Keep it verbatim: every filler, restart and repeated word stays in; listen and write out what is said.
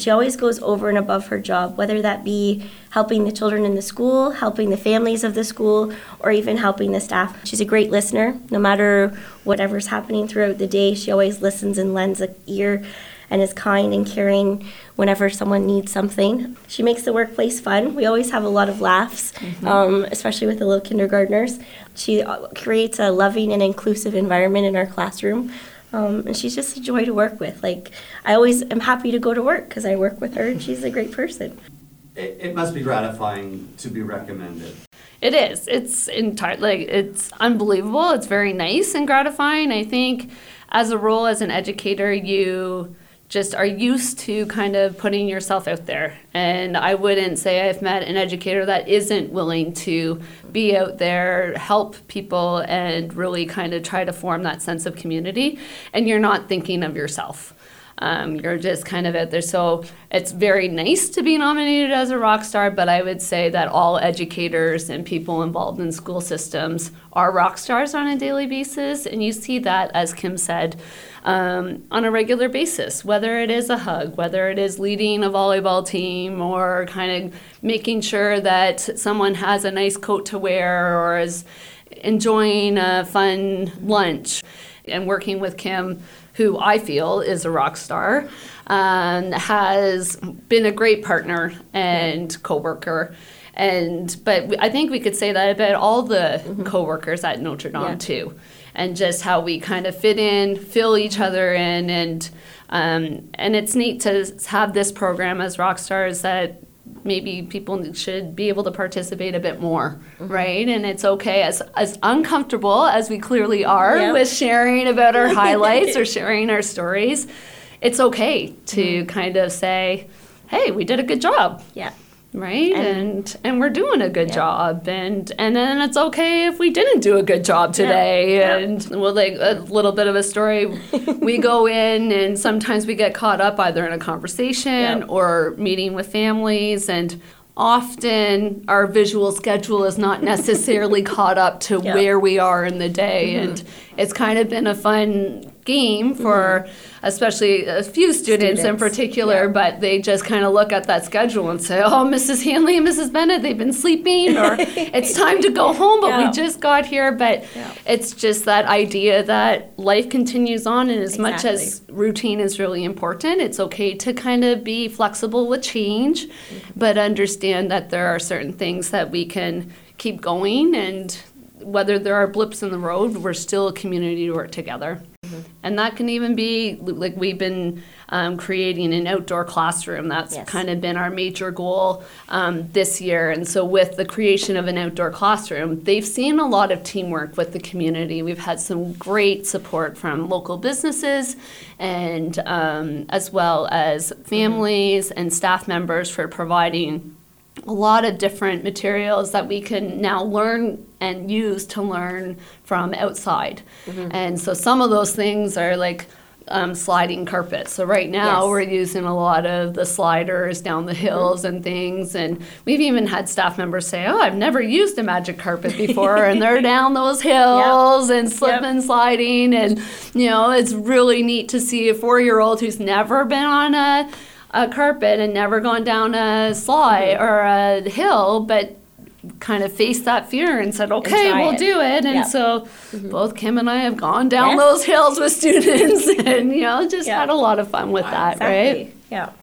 she always goes over and above her job, whether that be helping the children in the school, helping the families of the school, or even helping the staff. She's a great listener. No matter whatever's happening throughout the day, she always listens and lends an ear and is kind and caring whenever someone needs something. She makes the workplace fun. We always have a lot of laughs, mm-hmm. um, especially with the little kindergartners. She creates a loving and inclusive environment in our classroom. Um, and she's just a joy to work with. Like, I always am happy to go to work because I work with her and she's a great person. It, it must be gratifying to be recommended. It is. It's entire, like, it's unbelievable. It's very nice and gratifying. I think as a role as an educator, you just are used to kind of putting yourself out there. And I wouldn't say I've met an educator that isn't willing to be out there, help people, and really kind of try to form that sense of community. And you're not thinking of yourself. Um, you're just kind of out there. So it's very nice to be nominated as a rock star, but I would say that all educators and people involved in school systems are rock stars on a daily basis. And you see that, as Kim said, um, on a regular basis, whether it is a hug, whether it is leading a volleyball team, or kind of making sure that someone has a nice coat to wear or is enjoying a fun lunch. And working with Kim, who I feel is a rock star, um, has been a great partner and coworker. And but I think we could say that about all the mm-hmm. coworkers at Notre Dame yeah. too, and just how we kind of fit in, fill each other in, and um, and it's neat to have this program as rock stars that maybe people should be able to participate a bit more, mm-hmm. right? And it's okay, as as uncomfortable as we clearly are yep. with sharing about our highlights or sharing our stories, it's okay to mm-hmm. kind of say, hey, we did a good job. Yeah. Right? And and, and we're doing a good yeah. job. And and then it's okay if we didn't do a good job today. Yeah. Yeah. And well, like a little bit of a story, we go in and sometimes we get caught up either in a conversation yeah. or meeting with families, and often our visual schedule is not necessarily caught up to yeah. where we are in the day. Mm-hmm. And it's kind of been a fun game for mm-hmm. especially a few students, students. in particular, yeah. but they just kind of look at that schedule and say, oh, Missus Hanley and Missus Bennett, they've been sleeping, or it's time to go home, but yeah. we just got here. But yeah. it's just that idea that life continues on, and as exactly. much as routine is really important, it's okay to kind of be flexible with change, mm-hmm. but understand that there are certain things that we can keep going, and whether there are blips in the road, we're still a community to work together. Mm-hmm. And that can even be, like, we've been um, creating an outdoor classroom. That's yes. kind of been our major goal um, this year. And so with the creation of an outdoor classroom, they've seen a lot of teamwork with the community. We've had some great support from local businesses, and um, as well as families mm-hmm. and staff members for providing a lot of different materials that we can now learn and use to learn from outside. Mm-hmm. And so some of those things are like um, sliding carpets. So right now yes. we're using a lot of the sliders down the hills mm-hmm. and things. And we've even had staff members say, oh, I've never used a magic carpet before. And they're down those hills yep. and slip yep. and sliding. And, you know, it's really neat to see a four-year-old who's never been on a a carpet and never gone down a slide mm-hmm. or a hill, but kind of faced that fear and said, okay, and we'll it. do it. And yeah. so mm-hmm. both Kim and I have gone down yes. those hills with students and, you know, just yeah. had a lot of fun with that, exactly. right? Yeah.